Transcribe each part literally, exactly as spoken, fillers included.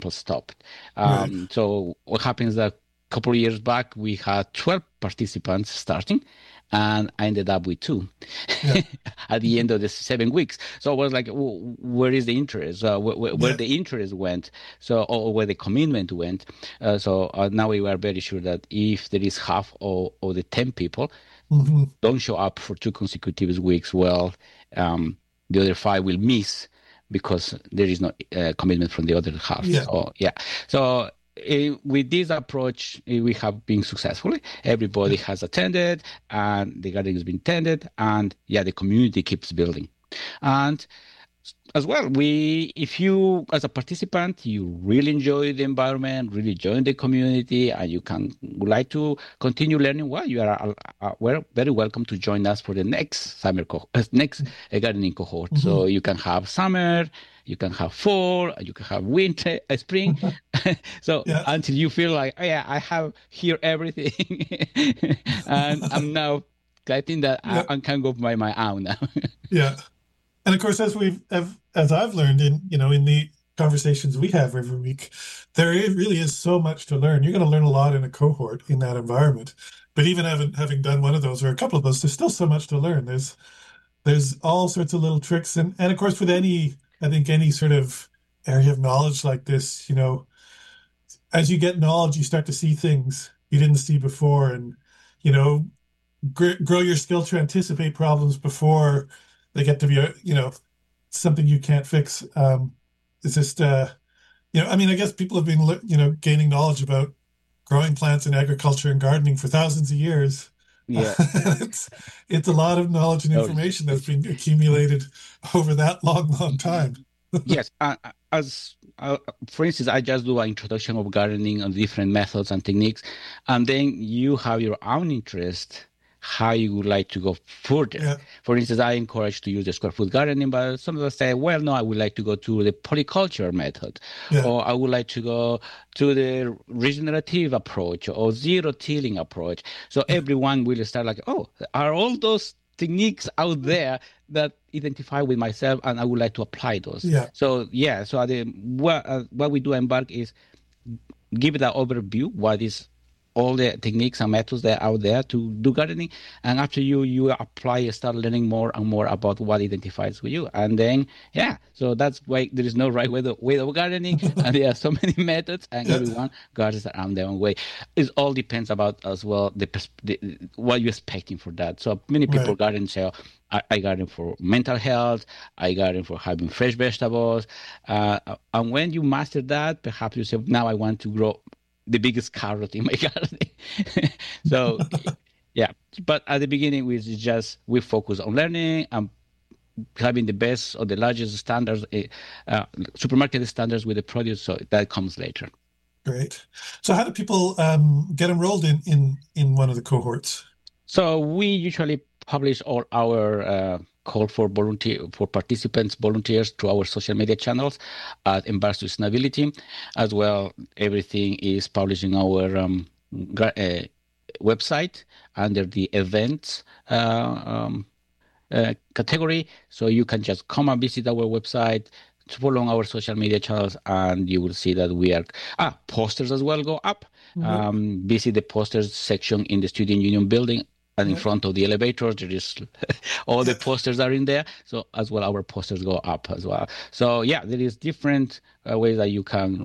people stopped. Um, right. So what happens that a couple of years back, we had twelve participants starting, and I ended up with two yeah. at the end of the seven weeks. So I was like, well, where is the interest? Uh, where where, where yeah. the interest went? So or where the commitment went? Uh, so uh, now we are very sure that if there is half of, of the ten people mm-hmm. don't show up for two consecutive weeks, well, um, the other five will miss because there is no uh, commitment from the other half. Yeah. So yeah. So. Uh, with this approach, uh, we have been successful. Everybody has attended, and the garden has been tended, and yeah, the community keeps building. And as well, we, if you, as a participant, you really enjoy the environment, really enjoy the community, and you can would like to continue learning, well, you are uh, uh, well, very welcome to join us for the next summer co- uh, next uh, gardening cohort. Mm-hmm. So you can have summer. You can have fall, you can have winter, uh, spring. so yeah. until you feel like, oh yeah, I have here everything, and I'm now, I think that yeah. I, I can go by my own now. yeah, and of course, as we've, as I've learned in, you know, in the conversations we have every week, there really is so much to learn. You're going to learn a lot in a cohort in that environment. But even having having done one of those or a couple of those, there's still so much to learn. There's there's all sorts of little tricks, and and of course, with any I think any sort of area of knowledge like this, you know, as you get knowledge, you start to see things you didn't see before, and, you know, gr- grow your skill to anticipate problems before they get to be, a, you know, something you can't fix. Um, it's just, uh, you know, I mean, I guess people have been, you know, gaining knowledge about growing plants and agriculture and gardening for thousands of years. Yeah, it's it's a lot of knowledge and information that's been accumulated over that long, long time. yes, uh, as uh, for instance, I just do an introduction of gardening on different methods and techniques, and then you have your own interest how you would like to go further. Yeah. For instance, I encourage to use the square foot gardening, but some of us say, well, no, I would like to go to the polyculture method, yeah. or I would like to go to the regenerative approach or zero tilling approach. So yeah. everyone will start like, oh, are all those techniques out there that identify with myself, and I would like to apply those. Yeah. So, yeah, so the, what, uh, what we do at Embark is give it an overview, what is all the techniques and methods that are out there to do gardening, and after you you apply, you start learning more and more about what identifies with you, and then yeah, so that's why there is no right way of, way of gardening, and there are so many methods, and yeah. everyone gardens around their own way. It all depends about as well the, the what you're expecting for that. So many people right. garden say, I, I garden for mental health, I garden for having fresh vegetables, uh, and when you master that, perhaps you say, now I want to grow the biggest carrot in my garden. So, yeah. But at the beginning, we just we focus on learning and having the best or the largest standards, uh, supermarket standards with the produce. So that comes later. Great. So, how do people um, get enrolled in, in in one of the cohorts? So we usually publish all our uh, call for volunteer for participants, volunteers through our social media channels at Embark Sustainability. As well, everything is published in our um, uh, website under the events uh, um, uh, category. So you can just come and visit our website, follow our social media channels, and you will see that we are ah posters as well go up. Mm-hmm. Um, visit the posters section in the Student Union building. And in front of the elevator, there is all the posters are in there. So as well, our posters go up as well. So yeah, there is different uh, ways that you can,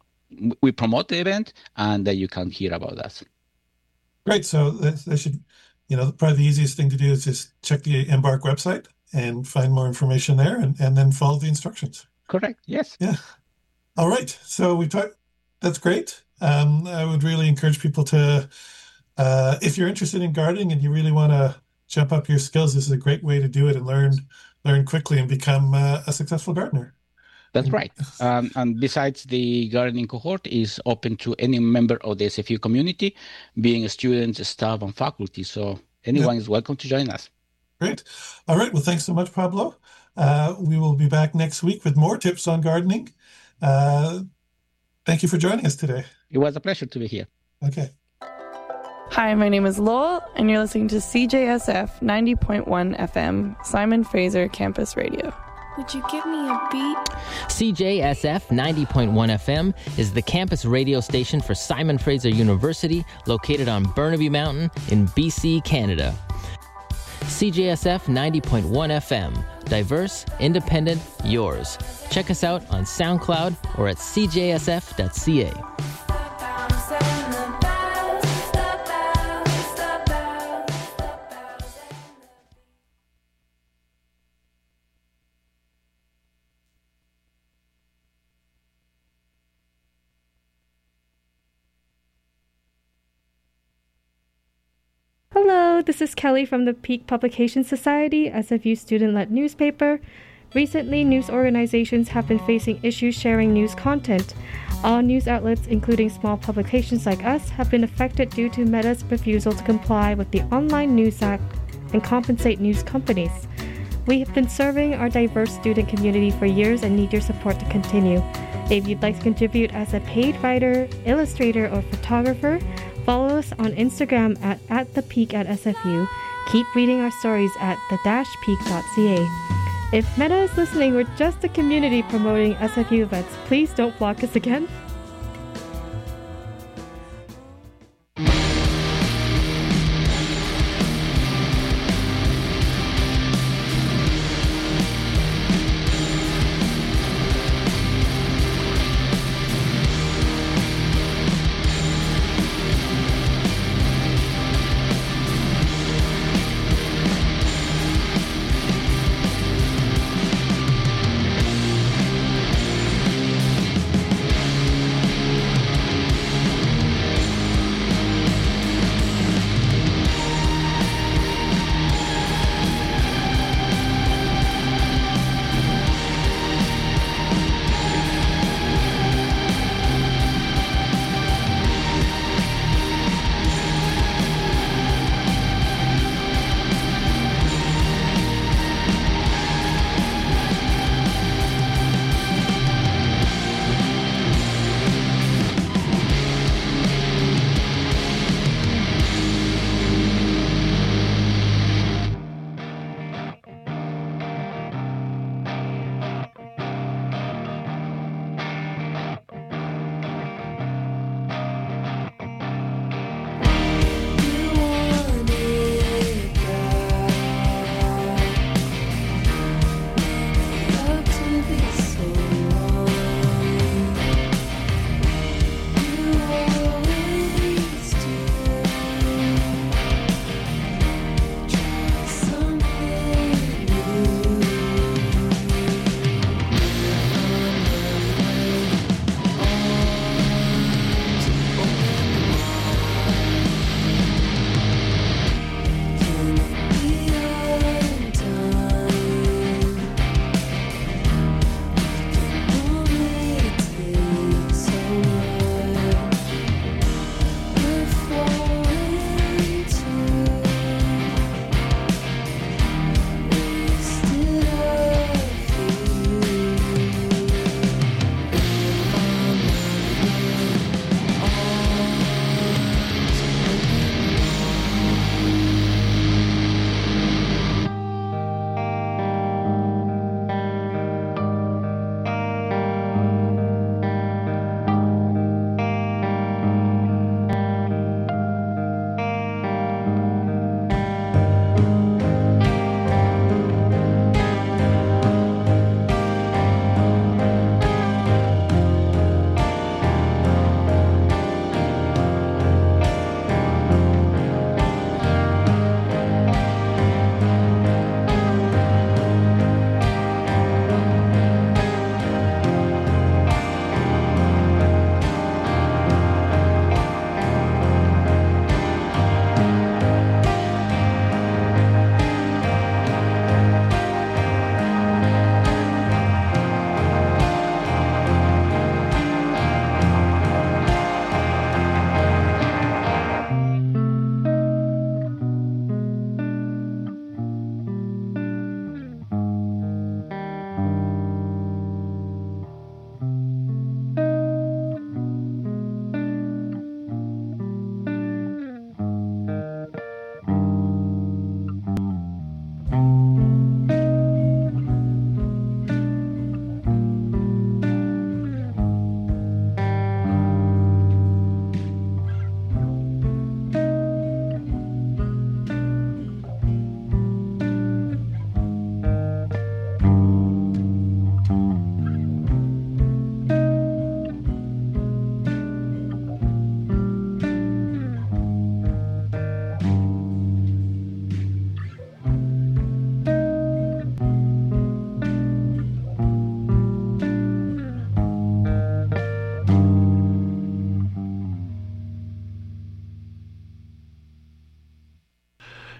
we promote the event and that you can hear about us. Great. So they should, you know, probably the easiest thing to do is just check the Embark website and find more information there, and, and then follow the instructions. Correct. Yes. Yeah. All right. So we talked, that's great. Um, I would really encourage people to, Uh, if you're interested in gardening and you really want to jump up your skills, this is a great way to do it and learn learn quickly and become uh, a successful gardener. That's right. Um, and besides, the gardening cohort is open to any member of the S F U community, being students, staff, and faculty. So anyone yeah. is welcome to join us. Great. All right. Well, thanks so much, Pablo. Uh, we will be back next week with more tips on gardening. Uh, thank you for joining us today. It was a pleasure to be here. Okay. Hi, my name is Lowell, and you're listening to C J S F ninety point one F M, Simon Fraser Campus Radio. Would you give me a beat? C J S F ninety point one F M is the campus radio station for Simon Fraser University, located on Burnaby Mountain in B C, Canada. C J S F ninety point one F M. Diverse, independent, yours. Check us out on SoundCloud or at c j s f dot c a. Hello, this is Kelly from the Peak Publication Society, S F U student-led newspaper. Recently, news organizations have been facing issues sharing news content. All news outlets, including small publications like us, have been affected due to Meta's refusal to comply with the Online News Act and compensate news companies. We have been serving our diverse student community for years and need your support to continue. If you'd like to contribute as a paid writer, illustrator, or photographer, follow us on Instagram at, at the peak at S F U. Keep reading our stories at the dash peak dot c a. If Meta is listening, we're just a community promoting S F U events. Please don't block us again.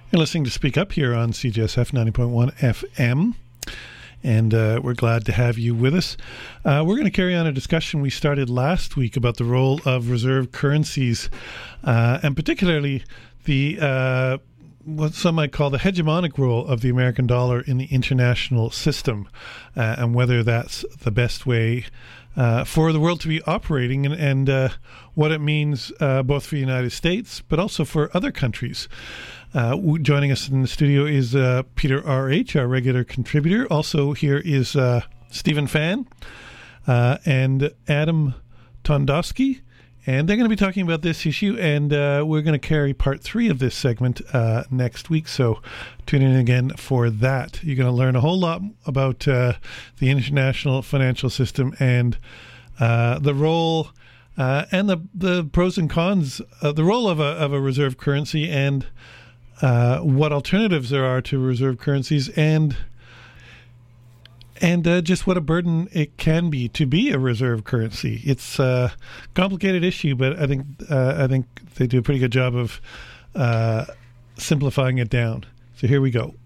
You're listening to Speak Up here on C J S F ninety point one F M, and uh, we're glad to have you with us. Uh, we're going to carry on a discussion we started last week about the role of reserve currencies, uh, and particularly the uh, what some might call the hegemonic role of the American dollar in the international system, uh, and whether that's the best way uh, for the world to be operating, and, and uh, what it means uh, both for the United States but also for other countries. Uh, joining us in the studio is uh, Peter R H, our regular contributor. Also here is uh, Stephen Fan uh, and Adam Tondowski. And they're going to be talking about this issue, and uh, we're going to carry part three of this segment uh, next week. So tune in again for that. You're going to learn a whole lot about uh, the international financial system and uh, the role uh, and the, the pros and cons, uh, the role of a, of a reserve currency, and Uh, what alternatives there are to reserve currencies, and and uh, just what a burden it can be to be a reserve currency. It's a complicated issue, but I think uh, I think they do a pretty good job of uh, simplifying it down. So here we go.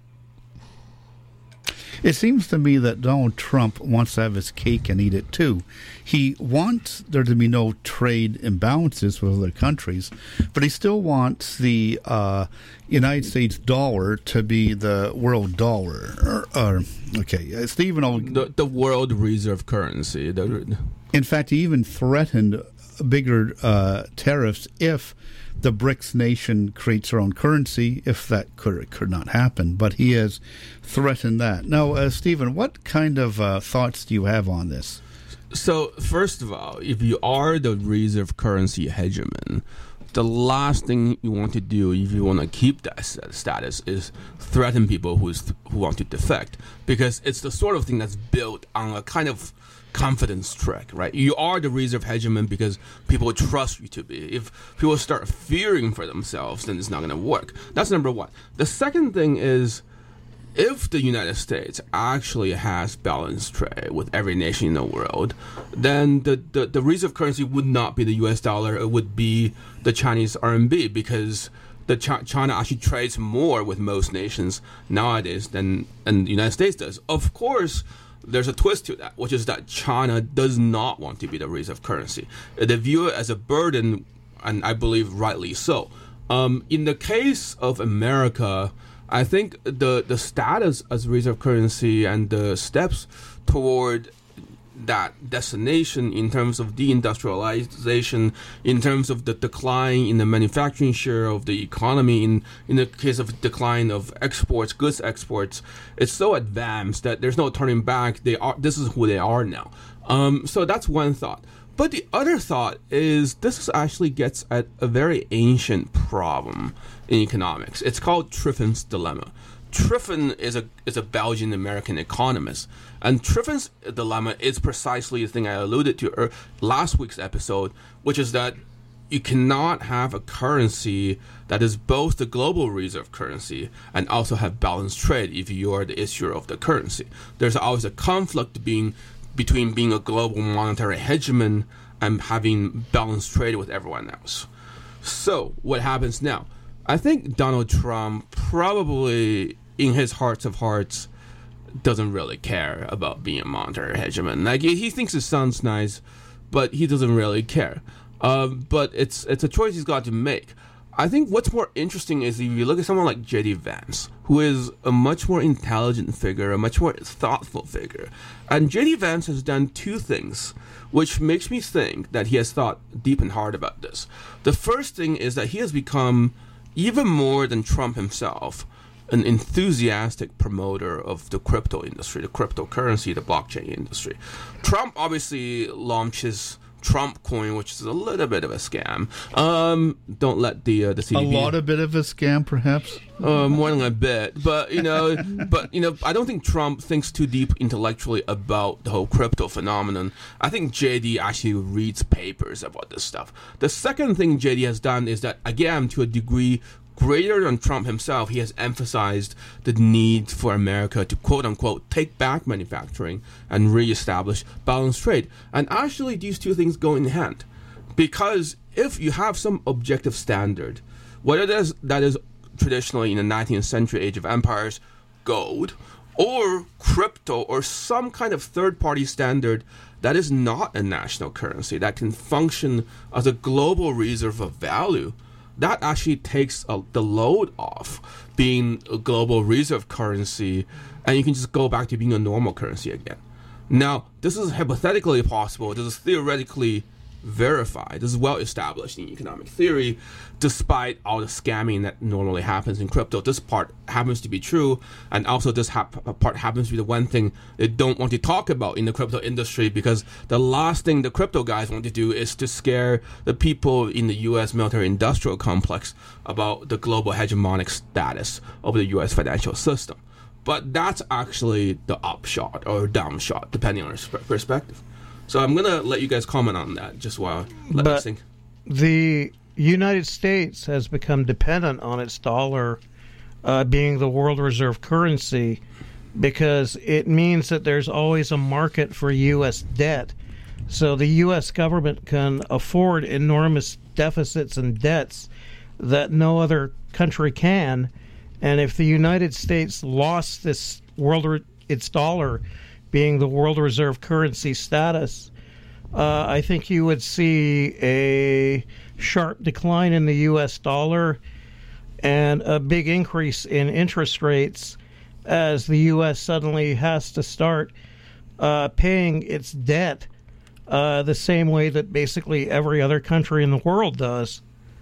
It seems to me that Donald Trump wants to have his cake and eat it too. He wants there to be no trade imbalances with other countries, but he still wants the uh, United States dollar to be the world dollar. Or, or, okay, uh, Stephen... I'll, the, the world reserve currency. The, in fact, he even threatened bigger uh, tariffs if the BRICS nation creates their own currency, if that could or could not happen. But he has threatened that. Now, uh, Stephen, what kind of uh, thoughts do you have on this? So, first of all, if you are the reserve currency hegemon, the last thing you want to do if you want to keep that status is threaten people who's, who want to defect, because it's the sort of thing that's built on a kind of confidence trick, right? You are the reserve hegemon because people trust you to be. If people start fearing for themselves, then it's not going to work. That's number one. The second thing is, if the United States actually has balanced trade with every nation in the world, then the, the, the reserve currency would not be the U S dollar. It would be the Chinese R M B, because the Ch- China actually trades more with most nations nowadays than, than the United States does. Of course, there's a twist to that, which is that China does not want to be the reserve currency. They view it as a burden, and I believe rightly so. Um, in the case of America, I think the, the status as reserve currency and the steps toward that destination in terms of deindustrialization, in terms of the decline in the manufacturing share of the economy, in, in the case of decline of exports, goods exports, it's so advanced that there's no turning back. They are, this is who they are now. Um, so that's one thought. But the other thought is this actually gets at a very ancient problem in economics. It's called Triffin's dilemma. Triffin is a is a Belgian American economist, and Triffin's dilemma is precisely the thing I alluded to er, last week's episode, which is that you cannot have a currency that is both the global reserve currency and also have balanced trade if you are the issuer of the currency. There's always a conflict being between being a global monetary hegemon and having balanced trade with everyone else. So what happens now? I think Donald Trump probably, in his hearts of hearts, doesn't really care about being a monetary hegemon. Like, he thinks it sounds nice, but he doesn't really care. Um, but it's it's a choice he's got to make. I think what's more interesting is if you look at someone like J D Vance, who is a much more intelligent figure, a much more thoughtful figure. And J D Vance has done two things, which makes me think that he has thought deep and hard about this. The first thing is that he has become, even more than Trump himself, an enthusiastic promoter of the crypto industry, the cryptocurrency, the blockchain industry. Trump obviously launches Trump coin, which is a little bit of a scam. Um, don't let the uh, the C D B... A lot of bit of a scam, perhaps? Uh, more than a bit. But, you know, but you know, I don't think Trump thinks too deep intellectually about the whole crypto phenomenon. I think J D actually reads papers about this stuff. The second thing J D has done is that, again, to a degree greater than Trump himself, he has emphasized the need for America to, quote-unquote, take back manufacturing and reestablish balanced trade. And actually, these two things go in hand. Because if you have some objective standard, whether that is, that is traditionally in the nineteenth century age of empires, gold, or crypto, or some kind of third-party standard that is not a national currency, that can function as a global reserve of value, that actually takes uh, the load off being a global reserve currency, and you can just go back to being a normal currency again. Now, this is hypothetically possible. This is theoretically verified. This is well established in economic theory. Despite all the scamming that normally happens in crypto, this part happens to be true, and also this ha- part happens to be the one thing they don't want to talk about in the crypto industry, because the last thing the crypto guys want to do is to scare the people in the U S military-industrial complex about the global hegemonic status of the U S financial system. But that's actually the upshot or downshot, depending on your perspective. So I'm going to let you guys comment on that just while let me think. The United States has become dependent on its dollar uh, being the world reserve currency, because it means that there's always a market for U S debt. So the U S government can afford enormous deficits and debts that no other country can. And if the United States lost this world, re- its dollar being the world reserve currency status, uh, I think you would see a sharp decline in the U S dollar and a big increase in interest rates as the U S suddenly has to start uh, paying its debt uh, the same way that basically every other country in the world does.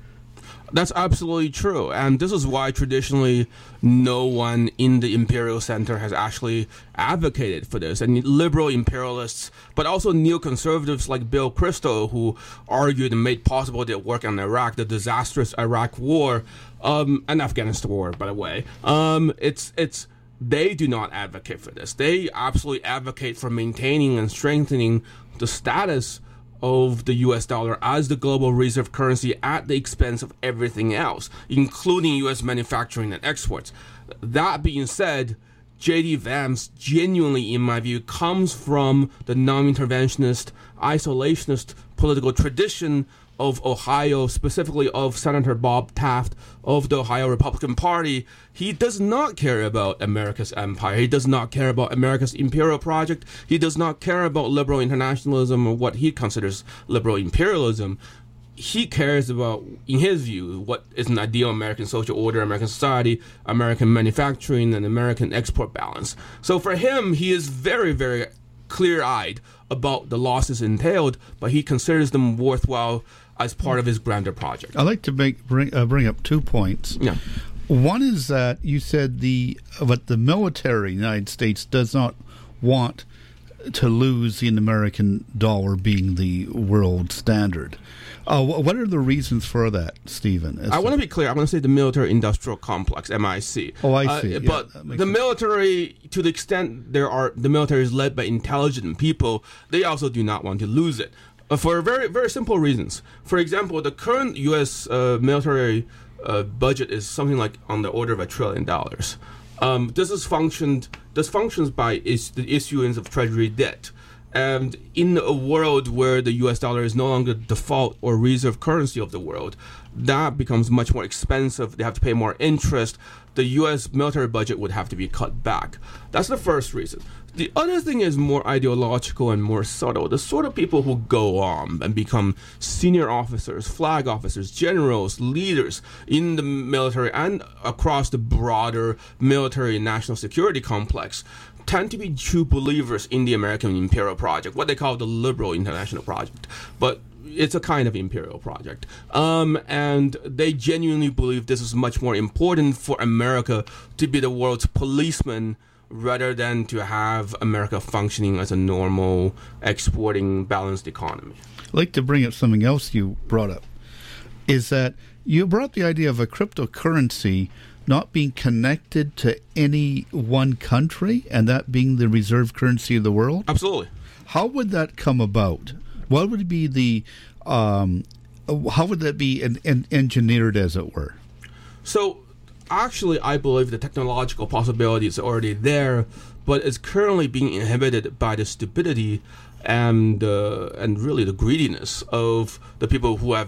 That's absolutely true, and this is why traditionally no one in the imperial center has actually advocated for this. And liberal imperialists, but also neoconservatives like Bill Kristol, who argued and made possible their work on Iraq, the disastrous Iraq War, um, and Afghanistan War, by the way. Um, it's it's they do not advocate for this. They absolutely advocate for maintaining and strengthening the status of the U S dollar as the global reserve currency at the expense of everything else, including U S manufacturing and exports. That being said, J D. Vance genuinely, in my view, comes from the non-interventionist, isolationist political tradition of Ohio, specifically of Senator Bob Taft of the Ohio Republican Party. He does not care about America's empire. He does not care about America's imperial project. He does not care about liberal internationalism or what he considers liberal imperialism. He cares about, in his view, what is an ideal American social order, American society, American manufacturing, and American export balance. So for him, he is very, very clear-eyed about the losses entailed, but he considers them worthwhile as part of his grander project. I'd like to make, bring, uh, bring up two points. Yeah. One is that you said the what the military in the United States does not want to lose in American dollar being the world standard. Uh, what are the reasons for that, Stephen? I want to be clear. I want to say the military-industrial complex, M I C. Oh, I see. Uh, yeah, but the sense. military, to the extent there are the military is led by intelligent people, they also do not want to lose it uh, for very very simple reasons. For example, the current U S uh, military uh, budget is something like on the order of a trillion dollars. Um, this is functioned. This functions by is the issuance of treasury debt. And in a world where the U S dollar is no longer the default or reserve currency of the world, that becomes much more expensive. They have to pay more interest. The U S military budget would have to be cut back. That's the first reason. The other thing is more ideological and more subtle. The sort of people who go on and become senior officers, flag officers, generals, leaders in the military and across the broader military and national security complex tend to be true believers in the American imperial project, what they call the liberal international project. But it's a kind of imperial project. Um, and they genuinely believe this is much more important for America to be the world's policeman rather than to have America functioning as a normal, exporting, balanced economy. I'd like to bring up something else you brought up, is that you brought up the idea of a cryptocurrency not being connected to any one country, and that being the reserve currency of the world? Absolutely. How would that come about? What would be the, um, how would that be en- en- engineered, as it were? So, actually, I believe the technological possibility is already there, but it's currently being inhibited by the stupidity and uh, and really the greediness of the people who have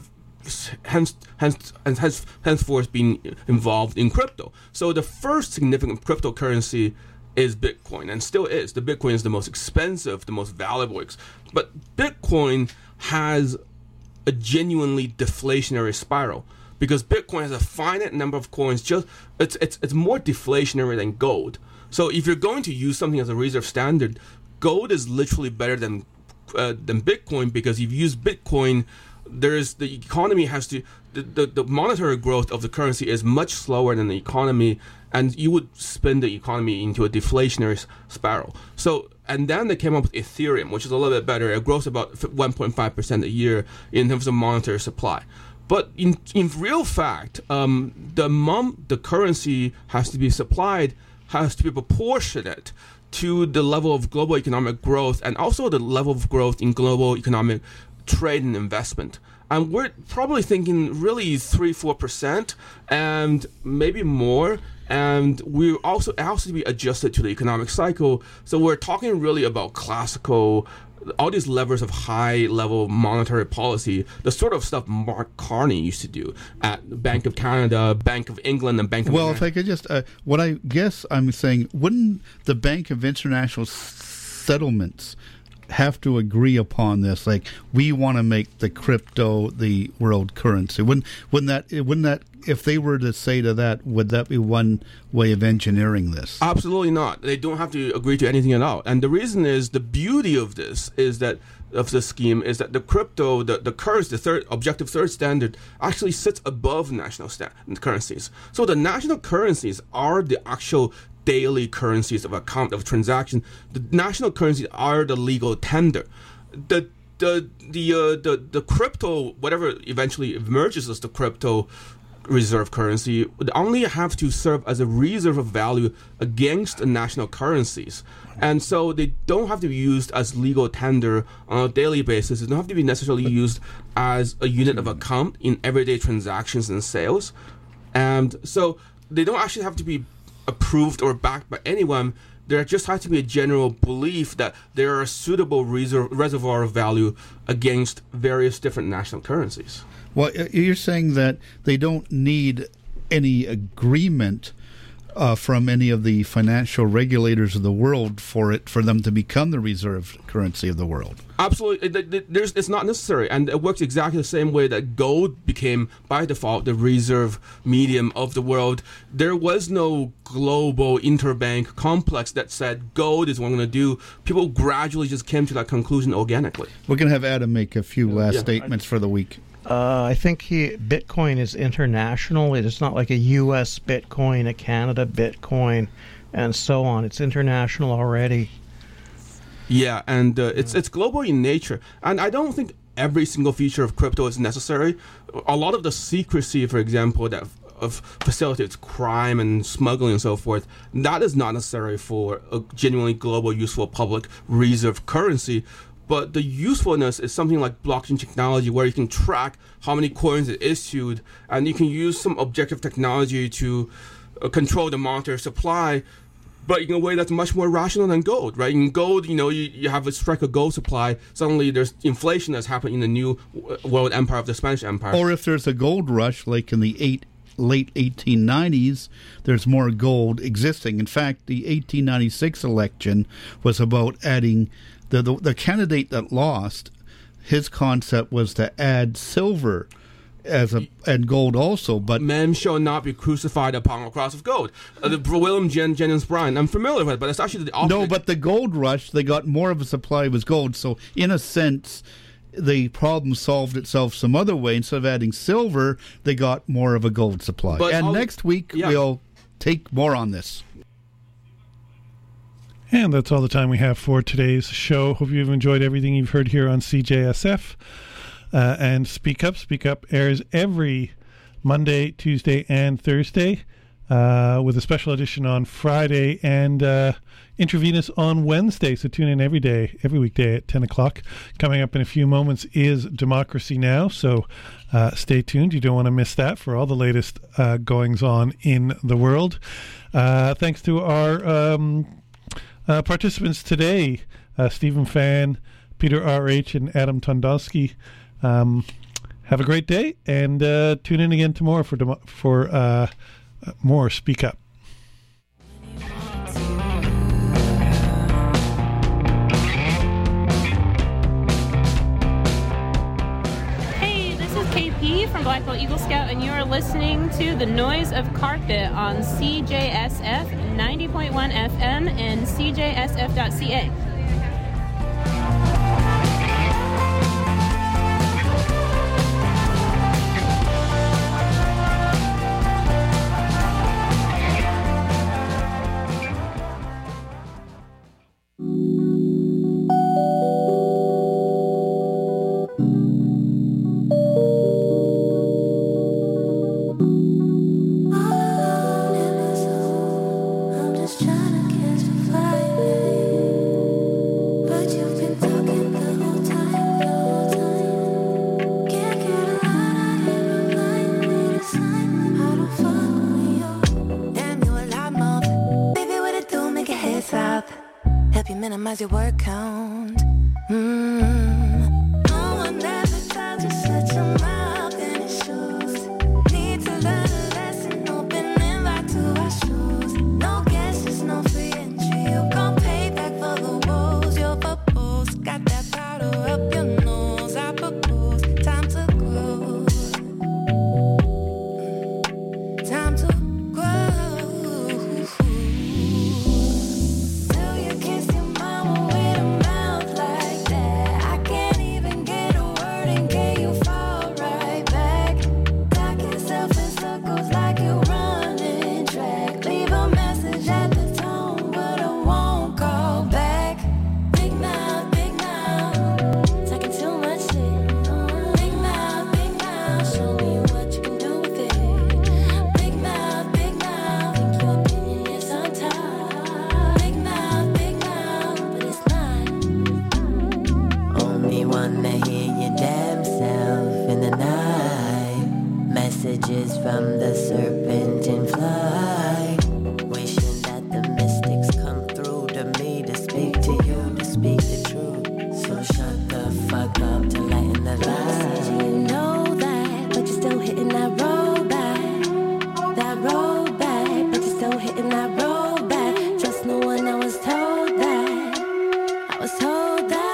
hence, hence, hence, henceforth been involved in crypto. So the first significant cryptocurrency is Bitcoin, and still is. The Bitcoin is the most expensive, the most valuable. Ex- but Bitcoin has a genuinely deflationary spiral because Bitcoin has a finite number of coins. Just it's it's it's more deflationary than gold. So if you're going to use something as a reserve standard, gold is literally better than uh, than Bitcoin, because if you use Bitcoin, there's the economy has to the, the, the monetary growth of the currency is much slower than the economy, and you would spin the economy into a deflationary spiral. So and then they came up with Ethereum, which is a little bit better. It grows about one point five percent a year in terms of monetary supply. But in in real fact, um, the mom, the currency has to be supplied, has to be proportionate to the level of global economic growth and also the level of growth in global economic trade and investment. And we're probably thinking really three, four percent, and maybe more. And we also it has to be adjusted to the economic cycle. So we're talking really about classical, all these levers of high-level monetary policy, the sort of stuff Mark Carney used to do at Bank of Canada, Bank of England, and Bank of Well, America. if I could just, uh, what I guess I'm saying, wouldn't the Bank of International Settlements have to agree upon this? Like, we want to make the crypto the world currency. Wouldn't wouldn't that wouldn't that if they were to say to that, would that be one way of engineering this? Absolutely not. They don't have to agree to anything at all. And the reason is, the beauty of this is that of the scheme is that the crypto, the the currency, the third objective third standard actually sits above national sta- currencies. So the national currencies are the actual daily currencies of account of transaction. The national currencies are the legal tender. The the the uh, the the crypto, whatever eventually emerges as the crypto reserve currency, would only have to serve as a reserve of value against the national currencies. And so they don't have to be used as legal tender on a daily basis. They don't have to be necessarily used as a unit of account in everyday transactions and sales. And so they don't actually have to be approved or backed by anyone. There just has to be a general belief that there are a suitable reserve, reservoir of value against various different national currencies. Well, you're saying that they don't need any agreement uh, from any of the financial regulators of the world for it for them to become the reserve currency of the world. Absolutely, There's, it's not necessary, and it works exactly the same way that gold became by default the reserve medium of the world. There was no global interbank complex that said gold is what I'm going to do. People gradually just came to that conclusion organically. We're going to have Adam make a few last Yeah. statements for the week. Uh, I think he, Bitcoin is international. It is not like a U S Bitcoin, a Canada Bitcoin, and so on. It's international already. Yeah, and uh, it's it's global in nature. And I don't think every single feature of crypto is necessary. A lot of the secrecy, for example, that of facilitates crime and smuggling and so forth, that is not necessary for a genuinely global, useful public reserve currency. But the usefulness is something like blockchain technology, where you can track how many coins it issued, and you can use some objective technology to uh, control the monetary supply, but in a way that's much more rational than gold, right? In gold, you know, you, you have a strike a gold supply, suddenly there's inflation that's happened in the new world empire of the Spanish Empire. Or if there's a gold rush, like in the eight, late eighteen nineties, there's more gold existing. In fact, the eighteen ninety-six election was about adding... The, the the candidate that lost, his concept was to add silver as a and gold also, but men shall not be crucified upon a cross of gold. Uh, the William Jen, Jennings Bryan, I'm familiar with it, but it's actually the opposite. No, but the gold rush, they got more of a supply was gold. So in a sense, the problem solved itself some other way. Instead of adding silver, they got more of a gold supply. But and all, next week yeah. we'll take more on this. And that's all the time we have for today's show. Hope you've enjoyed everything you've heard here on C J S F. Uh, and Speak Up. Speak Up airs every Monday, Tuesday, and Thursday, uh, with a special edition on Friday and uh, Intravenous on Wednesday. So tune in every day, every weekday at ten o'clock. Coming up in a few moments is Democracy Now! So uh, stay tuned. You don't want to miss that for all the latest uh, goings on in the world. Uh, thanks to our... Um, Uh, participants today, uh, Stephen Fan, Peter R H, and Adam Tondowski. Um, have a great day, and uh, tune in again tomorrow for for uh, more Speak Up. Hey, this is K P from Blackwell Eagle Scout, and you are listening to The Noise of Carpet on C J S F ninety point one F M and C J S F dot C A. Minimize your word count. Mm-hmm. No one ever told you shut your mouth in his shoes. Need to learn a lesson, opening back to our shoes. No guesses, no free entry. You gon' pay back for the woes. Your bubbles got that powder up your nose. I propose, time to grow. Time to grow. Messages from the serpent in flight, wishing that the mystics come through to me to speak to you, to speak the truth. So shut the fuck up to lighten the light. You know that, but you're still hitting that road back, that road back, but you're still hitting that road back. Just know when I was told that, I was told that.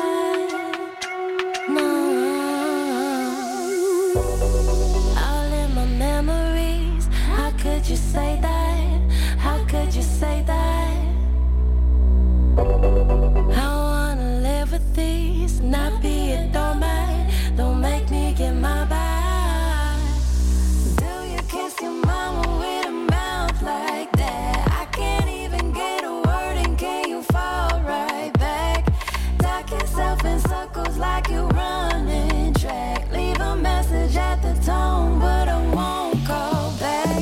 How could you say that? How could you say that? I wanna live with these, not be a doormat. Don't make me get my back. Do you kiss your mama with a mouth like that? I can't even get a word in, can you fall right back? Talk yourself in circles like you're running track. Leave a message at the tone, but I won't call back.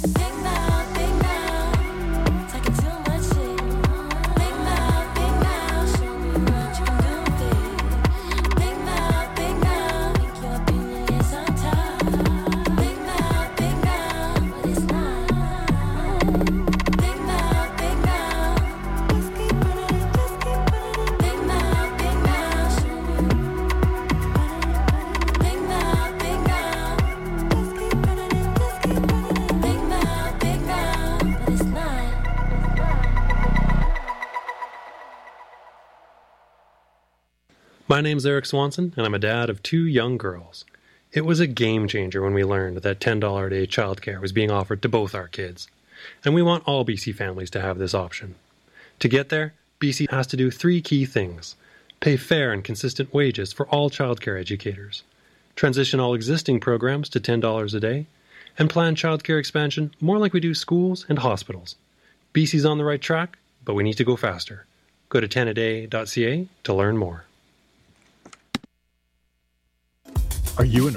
My name's Eric Swanson, and I'm a dad of two young girls. It was a game changer when we learned that ten dollars a day childcare was being offered to both our kids. And we want all B C families to have this option. To get there, B C has to do three key things. Pay fair and consistent wages for all childcare educators, transition all existing programs to ten dollars a day, and plan childcare expansion more like we do schools and hospitals. B C's on the right track, but we need to go faster. Go to ten a day dot c a to learn more. Are you an